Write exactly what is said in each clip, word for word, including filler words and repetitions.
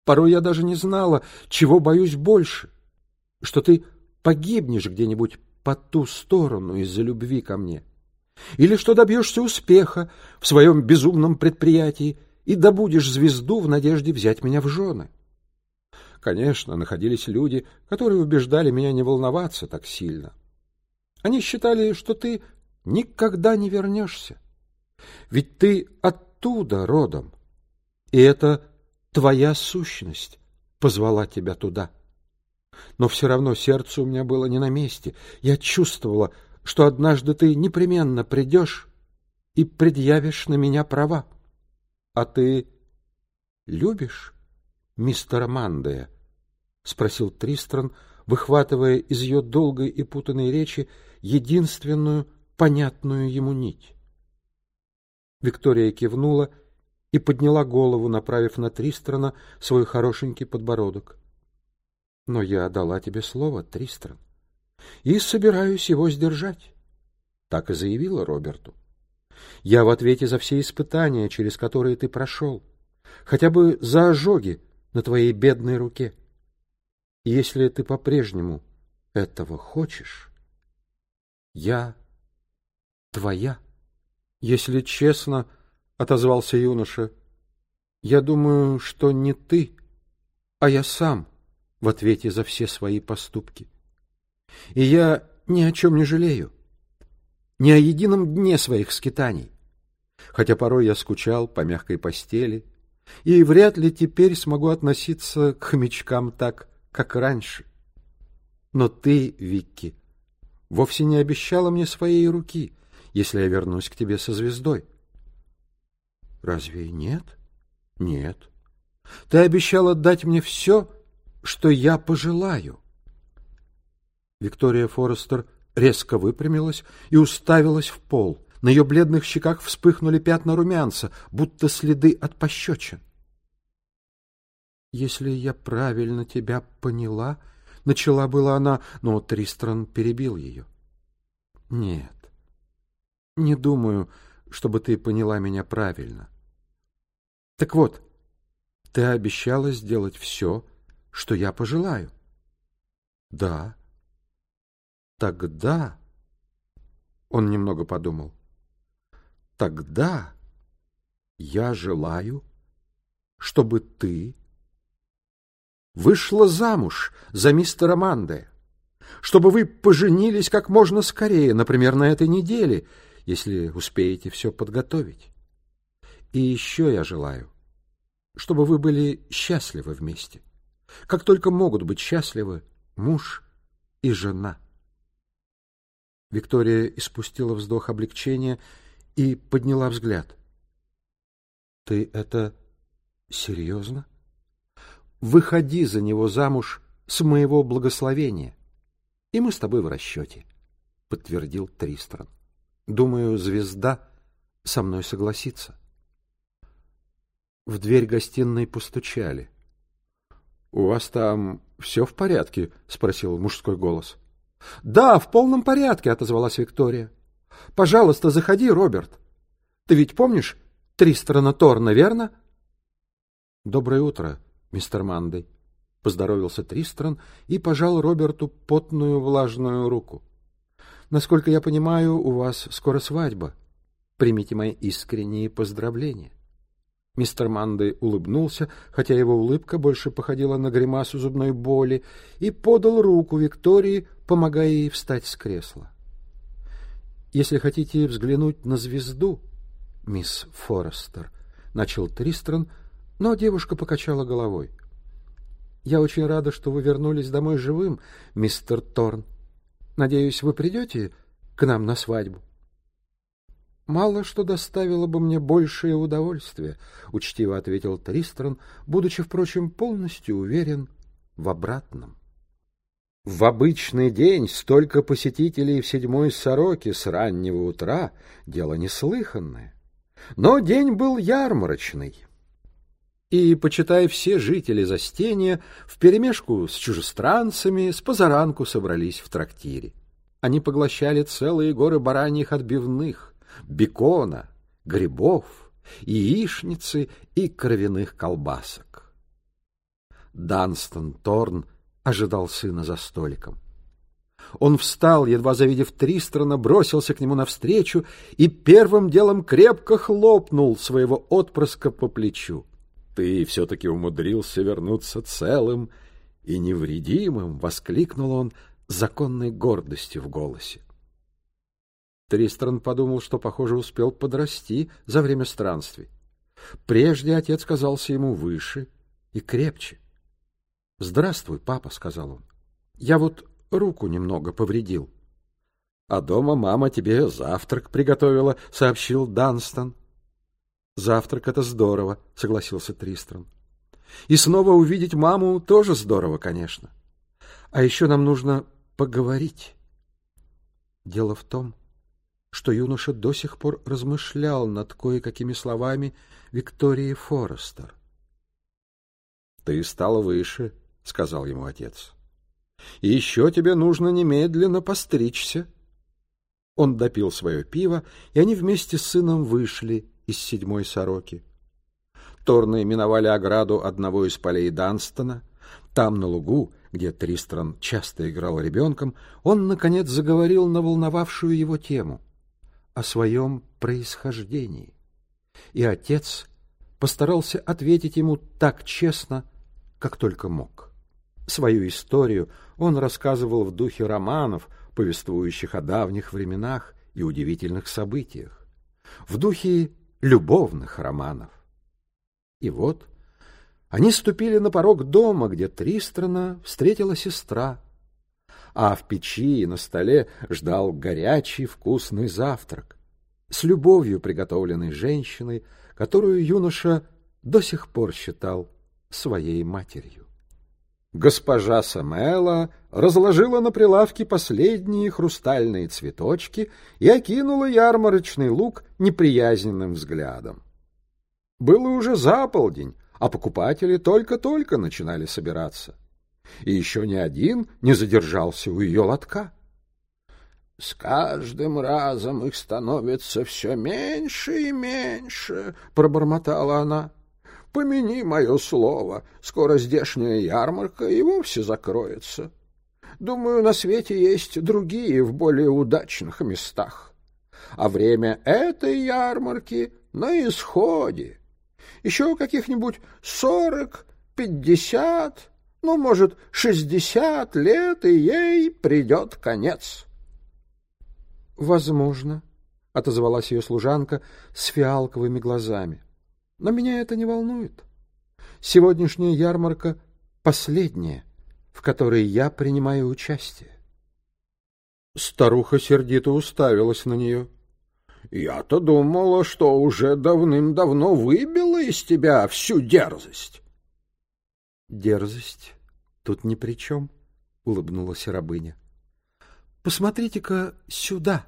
Порой я даже не знала, чего боюсь больше, что ты погибнешь где-нибудь по ту сторону из-за любви ко мне, или что добьешься успеха в своем безумном предприятии и добудешь звезду в надежде взять меня в жены. Конечно, находились люди, которые убеждали меня не волноваться так сильно. Они считали, что ты никогда не вернешься, ведь ты оттуда родом, и это твоя сущность позвала тебя туда. Но все равно сердце у меня было не на месте. Я чувствовала, что однажды ты непременно придешь и предъявишь на меня права. — А ты любишь мистера Мандея? — спросил Тристран, выхватывая из ее долгой и путанной речи единственную понятную ему нить. Виктория кивнула и подняла голову, направив на Тристрана свой хорошенький подбородок. — Но я дала тебе слово, Тристран, и собираюсь его сдержать. Так и заявила Роберту. Я в ответе за все испытания, через которые ты прошел, хотя бы за ожоги на твоей бедной руке. И если ты по-прежнему этого хочешь, я твоя. — Если честно, — отозвался юноша, — я думаю, что не ты, а я сам в ответе за все свои поступки. И я ни о чем не жалею, ни о едином дне своих скитаний, хотя порой я скучал по мягкой постели и вряд ли теперь смогу относиться к хомячкам так, как раньше. Но ты, Викки, вовсе не обещала мне своей руки, если я вернусь к тебе со звездой. — Разве нет? — Нет. Ты обещала дать мне все, что я пожелаю. Виктория Форестер резко выпрямилась и уставилась в пол. На ее бледных щеках вспыхнули пятна румянца, будто следы от пощечин. — Если я правильно тебя поняла, — начала была она, но Тристран перебил ее. — Нет, не думаю, чтобы ты поняла меня правильно. Так вот, ты обещала сделать все, что я пожелаю. — Да. — Тогда... Он немного подумал. — Тогда я желаю, чтобы ты вышла замуж за мистера Мандея, чтобы вы поженились как можно скорее, например, на этой неделе, если успеете все подготовить. И еще я желаю, чтобы вы были счастливы вместе, как только могут быть счастливы муж и жена. Виктория испустила вздох облегчения и подняла взгляд. — Ты это серьезно? Выходи за него замуж с моего благословения, и мы с тобой в расчете, — подтвердил Тристран. — Думаю, звезда со мной согласится. В дверь гостиной постучали. — У вас там все в порядке? — спросил мужской голос. — Да, в полном порядке, — отозвалась Виктория. — Пожалуйста, заходи, Роберт. Ты ведь помнишь Тристрана Торна, верно? — Доброе утро, мистер Мандей, — поздоровился Тристран и пожал Роберту потную влажную руку. — Насколько я понимаю, у вас скоро свадьба. Примите мои искренние поздравления. Мистер Мандей улыбнулся, хотя его улыбка больше походила на гримасу зубной боли, и подал руку Виктории, помогая ей встать с кресла. — Если хотите взглянуть на звезду, мисс Форестер, — начал Тристран, но девушка покачала головой. — Я очень рада, что вы вернулись домой живым, мистер Торн. Надеюсь, вы придете к нам на свадьбу? — Мало что доставило бы мне большее удовольствие, — учтиво ответил Тристран, будучи, впрочем, полностью уверен в обратном. В обычный день столько посетителей в седьмой сороке с раннего утра — дело неслыханное. Но день был ярмарочный. И, почитай, все жители Застенья вперемешку с чужестранцами с позаранку собрались в трактире. Они поглощали целые горы бараньих отбивных, бекона, грибов, яичницы и кровяных колбасок. Данстон Торн ожидал сына за столиком. Он встал, едва завидев Тристрана, бросился к нему навстречу и первым делом крепко хлопнул своего отпрыска по плечу. — Ты все-таки умудрился вернуться целым и невредимым! — воскликнул он с законной гордостью в голосе. Тристран подумал, что, похоже, успел подрасти за время странствий. Прежде отец казался ему выше и крепче. — Здравствуй, папа, — сказал он. — Я вот руку немного повредил. — А дома мама тебе завтрак приготовила, — сообщил Данстон. — Завтрак — это здорово, — согласился Тристран. — И снова увидеть маму тоже здорово, конечно. А еще нам нужно поговорить. Дело в том, что юноша до сих пор размышлял над кое-какими словами Виктории Форестер. — Ты стал выше, — сказал ему отец. — И еще тебе нужно немедленно постричься. Он допил свое пиво, и они вместе с сыном вышли из седьмой сороки. Торны миновали ограду одного из полей Данстона. Там, на лугу, где Тристран часто играл ребенком, он, наконец, заговорил на волновавшую его тему — о своем происхождении. И отец постарался ответить ему так честно, как только мог. Свою историю он рассказывал в духе романов, повествующих о давних временах и удивительных событиях, в духе любовных романов. И вот они ступили на порог дома, где Тристрана встретила сестра, а в печи и на столе ждал горячий вкусный завтрак, с любовью приготовленный женщиной, которую юноша до сих пор считал своей матерью. Госпожа Самэла разложила на прилавке последние хрустальные цветочки и окинула ярмарочный луг неприязненным взглядом. Было уже за полдень, а покупатели только-только начинали собираться. И еще ни один не задержался у ее лотка. — С каждым разом их становится все меньше и меньше, — пробормотала она. — Помяни мое слово, скоро здешняя ярмарка и вовсе закроется. Думаю, на свете есть другие в более удачных местах. А время этой ярмарки на исходе. Еще каких-нибудь сорок, пятьдесят... Ну, может, шестьдесят лет, и ей придет конец. — Возможно, — отозвалась ее служанка с фиалковыми глазами. — Но меня это не волнует. Сегодняшняя ярмарка последняя, в которой я принимаю участие. Старуха сердито уставилась на нее. — Я-то думала, что уже давным-давно выбила из тебя всю дерзость. Дерзость тут ни при чем, — улыбнулась рабыня. — Посмотрите-ка сюда.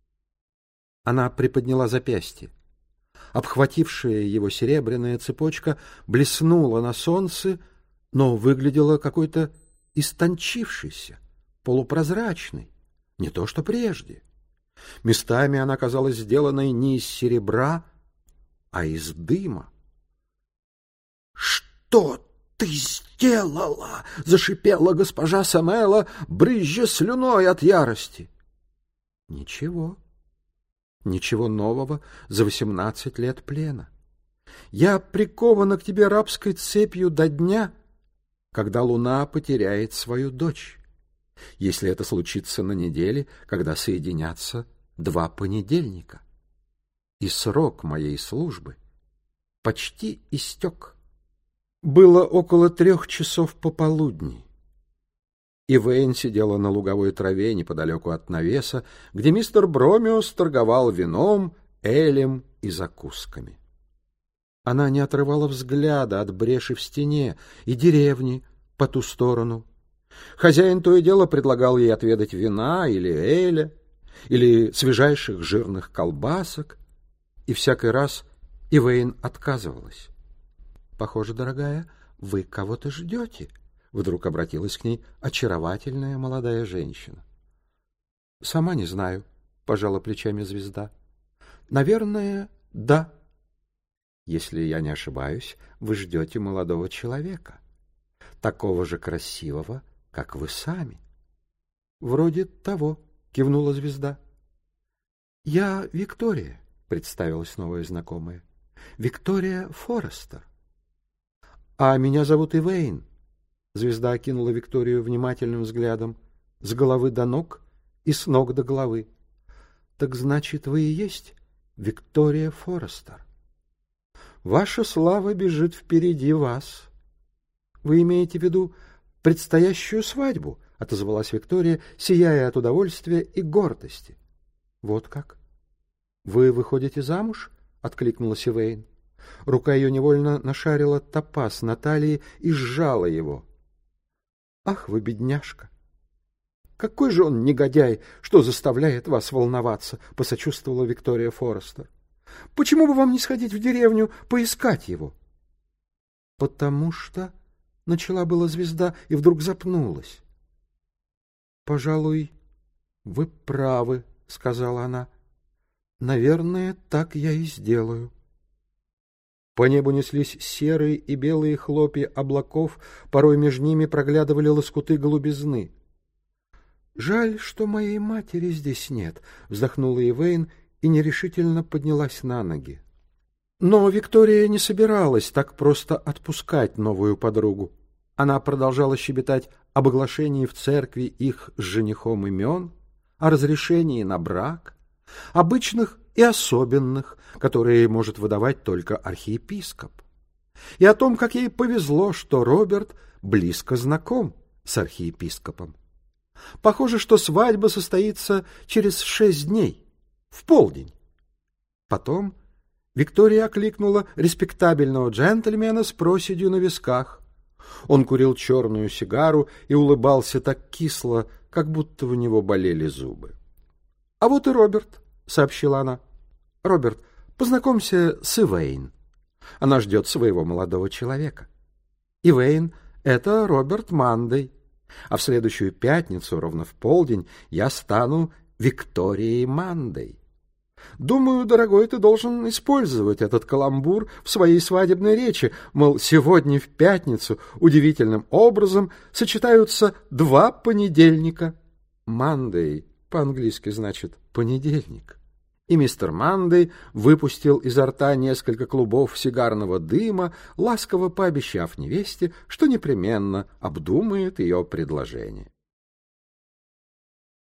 Она приподняла запястье. Обхватившая его серебряная цепочка блеснула на солнце, но выглядела какой-то истончившейся, полупрозрачной, не то что прежде. Местами она казалась сделанной не из серебра, а из дыма. — Что ты сделала? — зашипела госпожа Самэла, брызжа слюной от ярости. — Ничего. Ничего нового за восемнадцать лет плена. Я прикована к тебе рабской цепью до дня, когда луна потеряет свою дочь, если это случится на неделе, когда соединятся два понедельника. И срок моей службы почти истек. Было около трех часов пополудни. Ивейн сидела на луговой траве неподалеку от навеса, где мистер Бромиус торговал вином, элем и закусками. Она не отрывала взгляда от бреши в стене и деревни по ту сторону. Хозяин то и дело предлагал ей отведать вина или эля, или свежайших жирных колбасок, и всякий раз Ивейн отказывалась. — Похоже, дорогая, вы кого-то ждете, — вдруг обратилась к ней очаровательная молодая женщина. — Сама не знаю, — пожала плечами звезда. — Наверное, да. — Если я не ошибаюсь, вы ждете молодого человека. такого же красивого, как вы сами. — Вроде того, — кивнула звезда. — Я Виктория, — представилась новая знакомая. — Виктория Форестер. — А меня зовут Ивейн. Звезда окинула Викторию внимательным взглядом с головы до ног и с ног до головы. — Так значит, вы и есть Виктория Форестер. Ваша слава бежит впереди вас. Вы имеете в виду предстоящую свадьбу? — отозвалась Виктория, сияя от удовольствия и гордости. — Вот как? — Вы выходите замуж? — откликнулась Ивейн. Рука ее невольно нашарила топаз на талии и сжала его. — Ах вы, бедняжка! — Какой же он негодяй, что заставляет вас волноваться! — посочувствовала Виктория Форестер. — Почему бы вам не сходить в деревню поискать его? — Потому что... — начала была звезда и вдруг запнулась. — Пожалуй, вы правы, — сказала она. — Наверное, так я и сделаю. По небу неслись серые и белые хлопья облаков, порой между ними проглядывали лоскуты голубизны. — Жаль, что моей матери здесь нет, — вздохнула Ивейн и нерешительно поднялась на ноги. Но Виктория не собиралась так просто отпускать новую подругу. Она продолжала щебетать об оглашении в церкви их с женихом имен, о разрешении на брак, обычных и особенных, которые может выдавать только архиепископ, и о том, как ей повезло, что Роберт близко знаком с архиепископом. Похоже, что свадьба состоится через шесть дней, в полдень. Потом Виктория окликнула респектабельного джентльмена с проседью на висках. Он курил черную сигару и улыбался так кисло, как будто у него болели зубы. — А вот и Роберт, — сообщила она. — Роберт, познакомься с Ивейн. Она ждет своего молодого человека. Ивейн — это Роберт Мандей, а в следующую пятницу, ровно в полдень, я стану Викторией Мандей. Думаю, дорогой, ты должен использовать этот каламбур в своей свадебной речи, мол, сегодня в пятницу удивительным образом сочетаются два понедельника. Мандей по-английски значит «понедельник». И мистер Мандей выпустил изо рта несколько клубов сигарного дыма, ласково пообещав невесте, что непременно обдумает ее предложение.